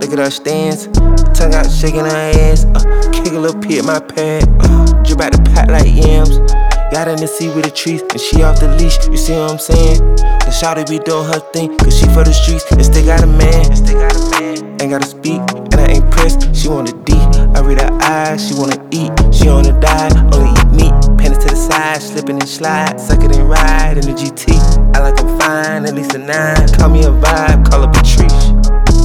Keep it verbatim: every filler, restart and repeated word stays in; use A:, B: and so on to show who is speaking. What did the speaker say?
A: look at her stance. Tongue out shaking her ass. Uh, kick a little pit my pad. Uh, drip out the pot like yams. Got in the sea with the trees, and she off the leash. You see what I'm saying? The shawty be doing her thing, cause she for the streets and still got a man.